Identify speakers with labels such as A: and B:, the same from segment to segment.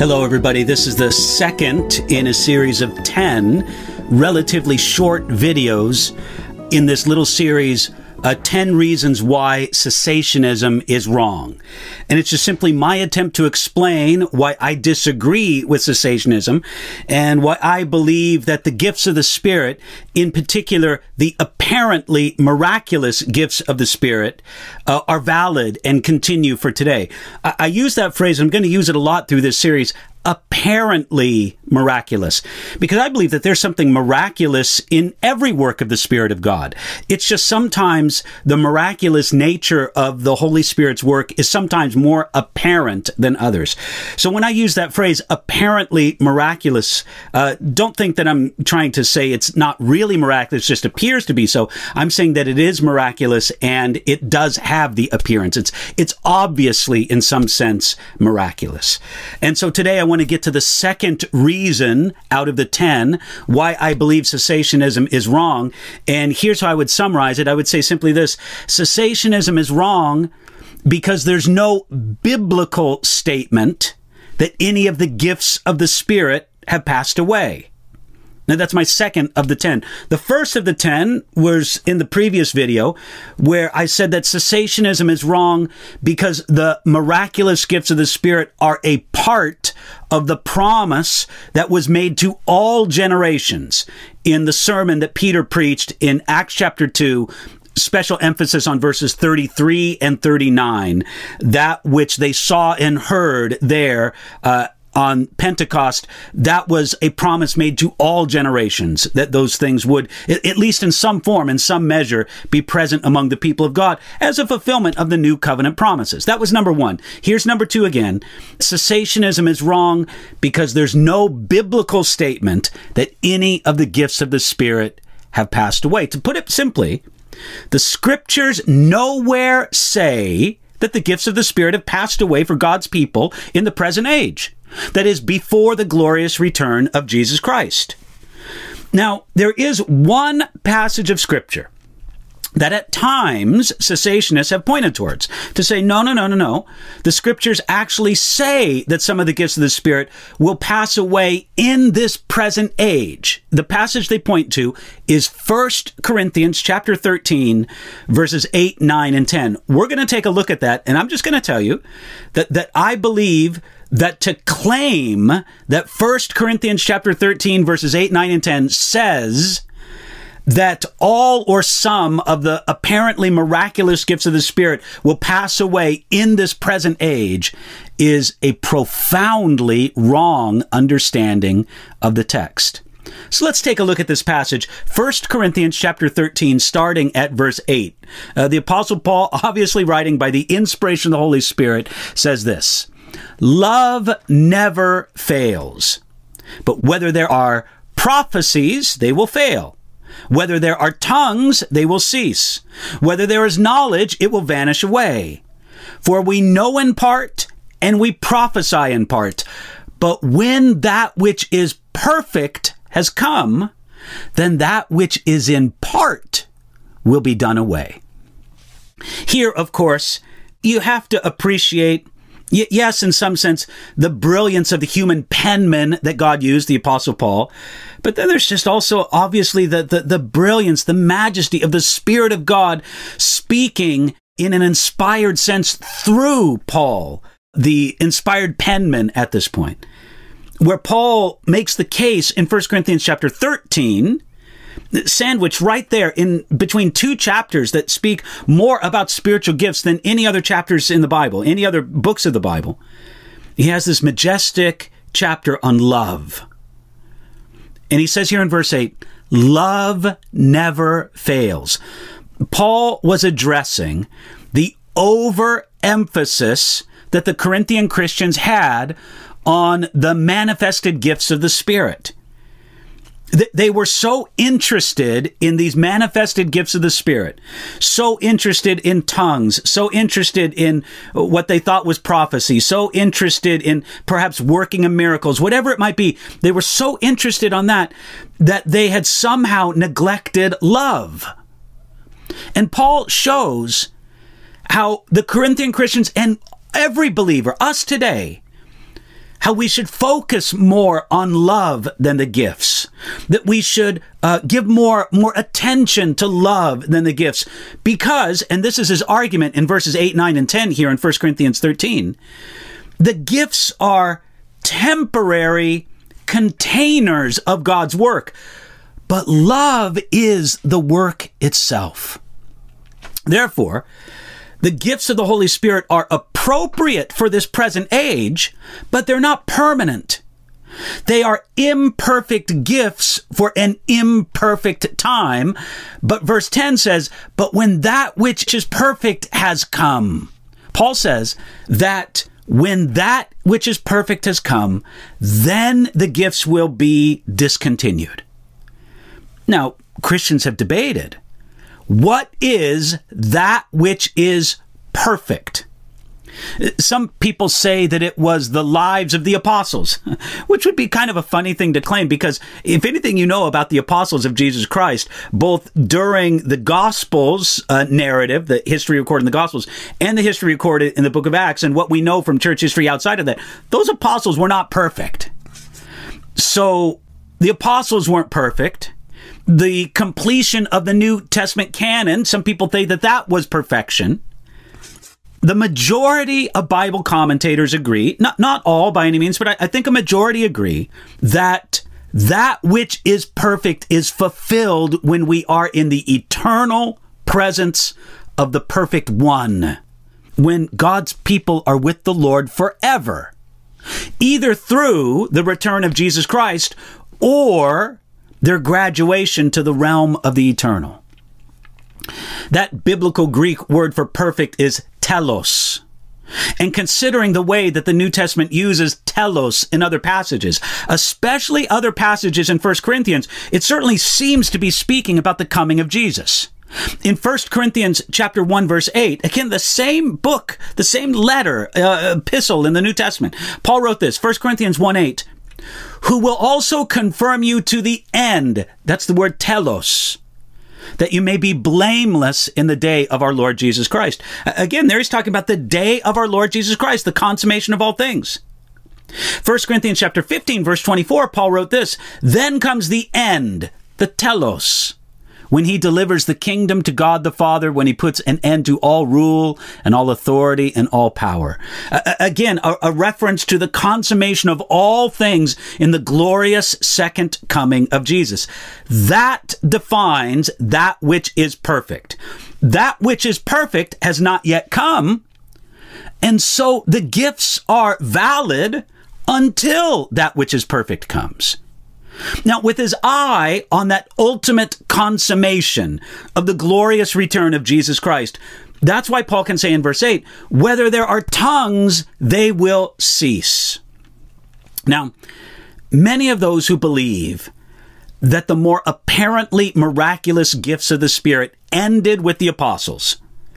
A: Hello, everybody. This is the second in a series of 10 relatively short videos in this little series, 10 Reasons Why Cessationism is Wrong. And it's just simply my attempt to explain why I disagree with cessationism and why I believe that the gifts of the Spirit, in particular, the apparently miraculous gifts of the Spirit, are valid and continue for today. I use that phrase, I'm going to use it a lot through this series, apparently miraculous, because I believe that there's something miraculous in every work of the Spirit of God. It's just sometimes the miraculous nature of the Holy Spirit's work is sometimes more apparent than others. So when I use that phrase, apparently miraculous, don't think that I'm trying to say it's not really miraculous, just appears to be so. I'm saying that it is miraculous and it does have the appearance. It's obviously in some sense miraculous. And so today I want to get to the second reason out of the 10 why I believe cessationism is wrong. And here's how I would summarize it. I would say simply this: cessationism is wrong because there's no biblical statement that any of the gifts of the Spirit have passed away. Now, that's my second of the 10. The first of the 10 was in the previous video where I said that cessationism is wrong because the miraculous gifts of the Spirit are a part of the promise that was made to all generations in the sermon that Peter preached in Acts chapter 2, special emphasis on verses 33 and 39, that which they saw and heard there, on Pentecost. That was a promise made to all generations, that those things would, at least in some form, in some measure, be present among the people of God as a fulfillment of the new covenant promises. That was number one. Here's number two again. Cessationism is wrong because there's no biblical statement that any of the gifts of the Spirit have passed away. To put it simply, the Scriptures nowhere say that the gifts of the Spirit have passed away for God's people in the present age. That is, before the glorious return of Jesus Christ. Now, there is one passage of Scripture that at times cessationists have pointed towards to say, no. The Scriptures actually say that some of the gifts of the Spirit will pass away in this present age. The passage they point to is 1 Corinthians chapter 13, verses 8, 9, and 10. We're going to take a look at that, and I'm just going to tell you that I believe that to claim that 1 Corinthians chapter 13, verses 8, 9, and 10 says that all or some of the apparently miraculous gifts of the Spirit will pass away in this present age is a profoundly wrong understanding of the text. So let's take a look at this passage, 1 Corinthians chapter 13, starting at verse 8. The Apostle Paul, obviously writing by the inspiration of the Holy Spirit, says this: "Love never fails, but whether there are prophecies, they will fail. Whether there are tongues, they will cease. Whether there is knowledge, it will vanish away. For we know in part, and we prophesy in part. But when that which is perfect has come, then that which is in part will be done away." Here, of course, you have to appreciate, yes, in some sense, the brilliance of the human penman that God used, the Apostle Paul. But then there's just also, obviously, the brilliance, the majesty of the Spirit of God speaking in an inspired sense through Paul, the inspired penman at this point, where Paul makes the case in 1 Corinthians chapter 13, sandwiched right there in between two chapters that speak more about spiritual gifts than any other chapters in the Bible, any other books of the Bible. He has this majestic chapter on love. And he says here in verse 8, love never fails. Paul was addressing the overemphasis that the Corinthian Christians had on the manifested gifts of the Spirit. They were so interested in these manifested gifts of the Spirit, so interested in tongues, so interested in what they thought was prophecy, so interested in perhaps working of miracles, whatever it might be. They were so interested on that they had somehow neglected love. And Paul shows how the Corinthian Christians and every believer, us today, how we should focus more on love than the gifts, that we should give more attention to love than the gifts, because, and this is his argument in verses 8, 9, and 10 here in 1 Corinthians 13, the gifts are temporary containers of God's work, but love is the work itself. Therefore, the gifts of the Holy Spirit are appropriate for this present age, but they're not permanent. They are imperfect gifts for an imperfect time. But verse 10 says, but when that which is perfect has come. Paul says that when that which is perfect has come, then the gifts will be discontinued. Now, Christians have debated, what is that which is perfect? Some people say that it was the lives of the apostles, which would be kind of a funny thing to claim, because if anything you know about the apostles of Jesus Christ, both during the Gospels narrative, the history recorded in the Gospels, and the history recorded in the book of Acts, and what we know from church history outside of that, those apostles were not perfect. So the apostles weren't perfect. The completion of the New Testament canon, some people say that that was perfection. The majority of Bible commentators agree, not all by any means, but I think a majority agree that which is perfect is fulfilled when we are in the eternal presence of the perfect one, when God's people are with the Lord forever, either through the return of Jesus Christ or their graduation to the realm of the eternal. That biblical Greek word for perfect is telos. And considering the way that the New Testament uses telos in other passages, especially other passages in 1 Corinthians, it certainly seems to be speaking about the coming of Jesus. In 1 Corinthians chapter 1, verse 8, again, the same book, the same letter, epistle in the New Testament, Paul wrote this, 1 Corinthians 1, 8, who will also confirm you to the end. That's the word telos. That you may be blameless in the day of our Lord Jesus Christ. Again, there he's talking about the day of our Lord Jesus Christ, the consummation of all things. 1 Corinthians chapter 15, verse 24, Paul wrote this, then comes the end, the telos, when he delivers the kingdom to God the Father, when he puts an end to all rule and all authority and all power. Again, a reference to the consummation of all things in the glorious second coming of Jesus. That defines that which is perfect. That which is perfect has not yet come, and so the gifts are valid until that which is perfect comes. Now, with his eye on that ultimate consummation of the glorious return of Jesus Christ, that's why Paul can say in verse 8, whether there are tongues, they will cease. Now, many of those who believe that the more apparently miraculous gifts of the Spirit ended with the apostles,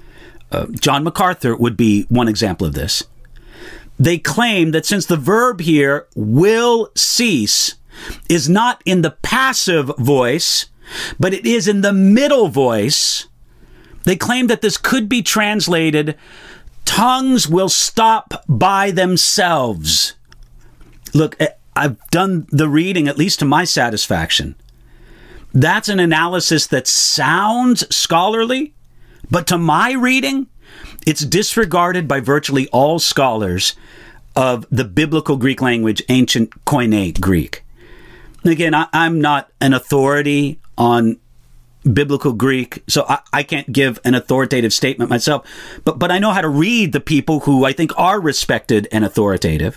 A: John MacArthur would be one example of this. They claim that since the verb here, will cease, is not in the passive voice, but it is in the middle voice. They claim that this could be translated, tongues will stop by themselves. Look, I've done the reading, at least to my satisfaction. That's an analysis that sounds scholarly, but to my reading, it's disregarded by virtually all scholars of the biblical Greek language, ancient Koine Greek. Again, I'm not an authority on biblical Greek, so I can't give an authoritative statement myself, but I know how to read the people who I think are respected and authoritative.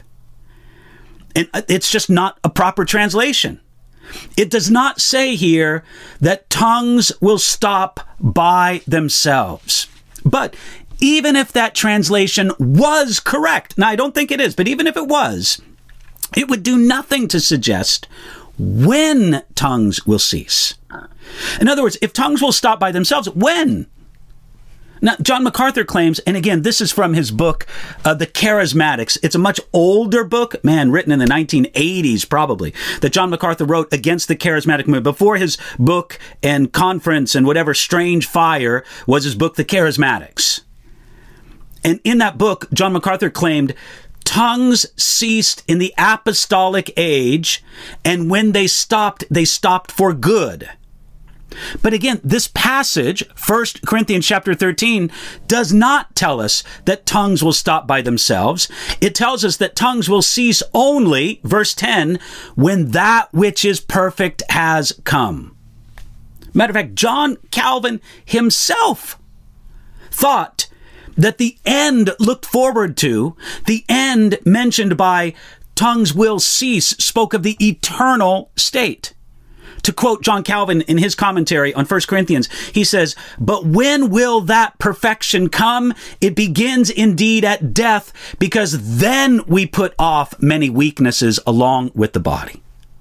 A: And it's just not a proper translation. It does not say here that tongues will stop by themselves. But even if that translation was correct, now I don't think it is, but even if it was, it would do nothing to suggest when tongues will cease. In other words, if tongues will stop by themselves, when? Now, John MacArthur claims, and again, this is from his book, The Charismatics. It's a much older book, written in the 1980s probably, that John MacArthur wrote against the charismatic movement. Before his book and conference and whatever Strange Fire was his book, The Charismatics. And in that book, John MacArthur claimed tongues ceased in the apostolic age, and when they stopped for good. But again, this passage, 1 Corinthians chapter 13, does not tell us that tongues will stop by themselves. It tells us that tongues will cease only, verse 10, when that which is perfect has come. Matter of fact, John Calvin himself thought that the end looked forward to, the end mentioned by tongues will cease, spoke of the eternal state. To quote John Calvin in his commentary on 1 Corinthians, he says, "But when will that perfection come? It begins indeed at death, because then we put off many weaknesses along with the body."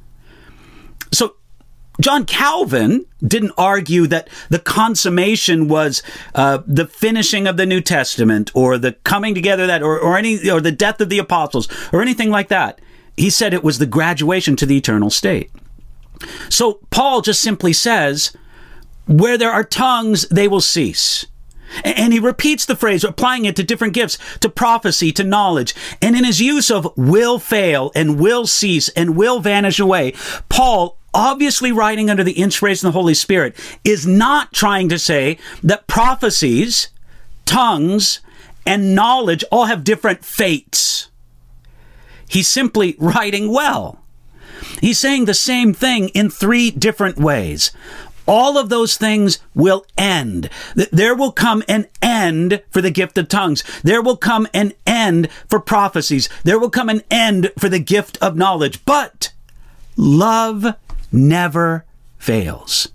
A: So John Calvin didn't argue that the consummation was the finishing of the New Testament, or the coming together that, or the death of the apostles, or anything like that. He said it was the graduation to the eternal state. So Paul just simply says, where there are tongues, they will cease. And he repeats the phrase, applying it to different gifts, to prophecy, to knowledge. And in his use of will fail and will cease and will vanish away, Paul, obviously writing under the inspiration of the Holy Spirit, is not trying to say that prophecies, tongues, and knowledge all have different fates. He's simply writing well. He's saying the same thing in three different ways. All of those things will end. There will come an end for the gift of tongues. There will come an end for prophecies. There will come an end for the gift of knowledge. But love never fails.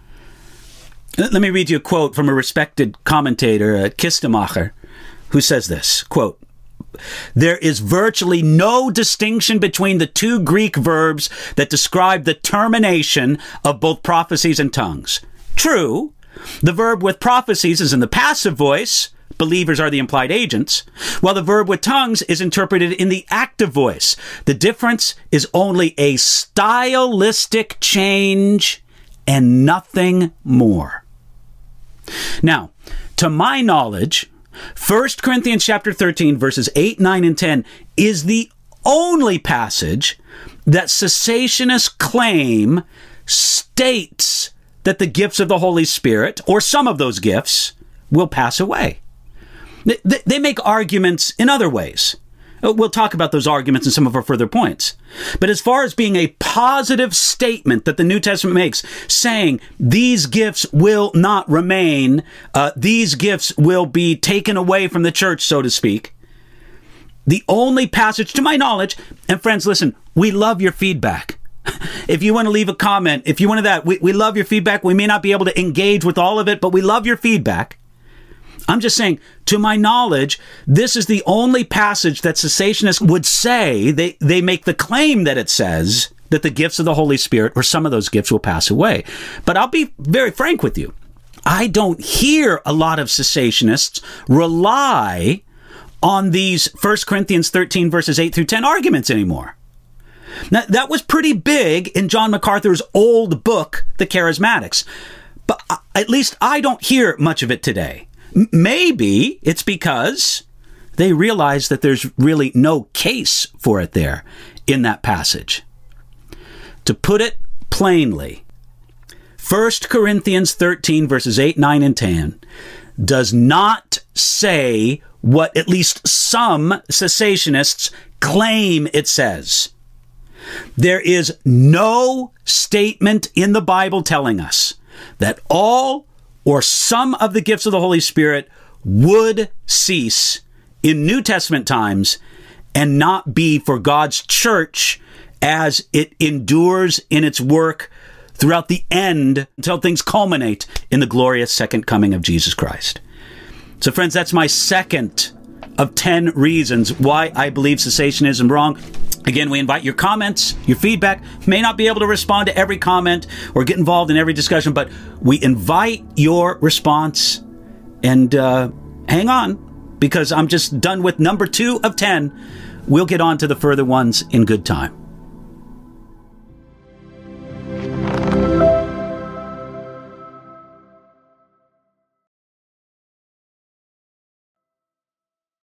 A: Let me read you a quote from a respected commentator, Kistemacher, who says this, quote, "There is virtually no distinction between the two Greek verbs that describe the termination of both prophecies and tongues. True, the verb with prophecies is in the passive voice, believers are the implied agents, while the verb with tongues is interpreted in the active voice. The difference is only a stylistic change and nothing more." Now, to my knowledge, 1 Corinthians chapter 13, verses 8, 9, and 10 is the only passage that cessationists claim states that the gifts of the Holy Spirit, or some of those gifts, will pass away. They make arguments in other ways. We'll talk about those arguments in some of our further points. But as far as being a positive statement that the New Testament makes, saying these gifts will not remain, these gifts will be taken away from the church, so to speak, the only passage to my knowledge, and friends, listen, we love your feedback. If you want to leave a comment, if you want to that, we love your feedback. We may not be able to engage with all of it, but we love your feedback. I'm just saying, to my knowledge, this is the only passage that cessationists would say, they make the claim that it says that the gifts of the Holy Spirit, or some of those gifts, will pass away. But I'll be very frank with you. I don't hear a lot of cessationists rely on these 1 Corinthians 13 verses 8 through 10 arguments anymore. Now, that was pretty big in John MacArthur's old book, The Charismatics. But at least I don't hear much of it today. Maybe it's because they realize that there's really no case for it there in that passage. To put it plainly, 1 Corinthians 13 verses 8, 9, and 10 does not say what at least some cessationists claim it says. There is no statement in the Bible telling us that all or some of the gifts of the Holy Spirit would cease in New Testament times and not be for God's church as it endures in its work throughout the end until things culminate in the glorious second coming of Jesus Christ. So friends, that's my second of 10 reasons why I believe cessationism is wrong. Again, we invite your comments, your feedback. May not be able to respond to every comment or get involved in every discussion, but we invite your response. And hang on, because I'm just done with number 2 of 10. We'll get on to the further ones in good time.